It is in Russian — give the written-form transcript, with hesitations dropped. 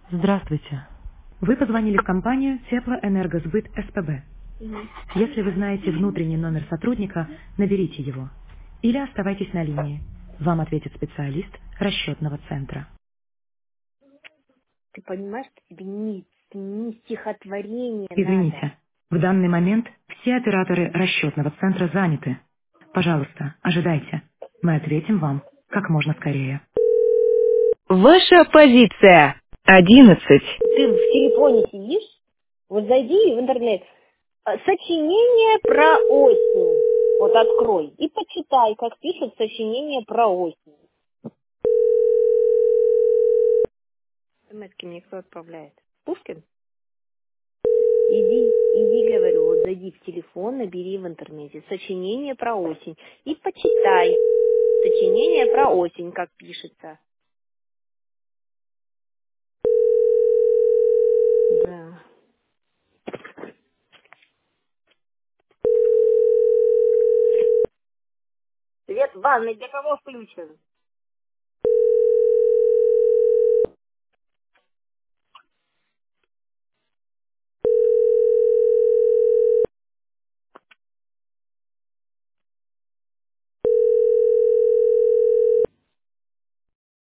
Здравствуйте. Вы позвонили в компанию Теплоэнергосбыт СПБ. Если вы знаете внутренний номер сотрудника, наберите его. Или оставайтесь на линии. Вам ответит специалист расчетного центра. Ты понимаешь, что тебе не стихотворение надо. Извините, в данный момент все операторы расчетного центра заняты. Пожалуйста, ожидайте. Мы ответим вам как можно скорее. Ваша позиция 11. Ты в телефоне сидишь, вот зайди в интернет. Сочинение про осень. Вот открой и почитай, как пишут сочинение про осень. СМСки мне кто отправляет? Пушкин? Иди, говорю, вот зайди в телефон, набери в интернете сочинение про осень и почитай. Сочинение про осень, как пишется. Да. Свет в ванной для кого включен?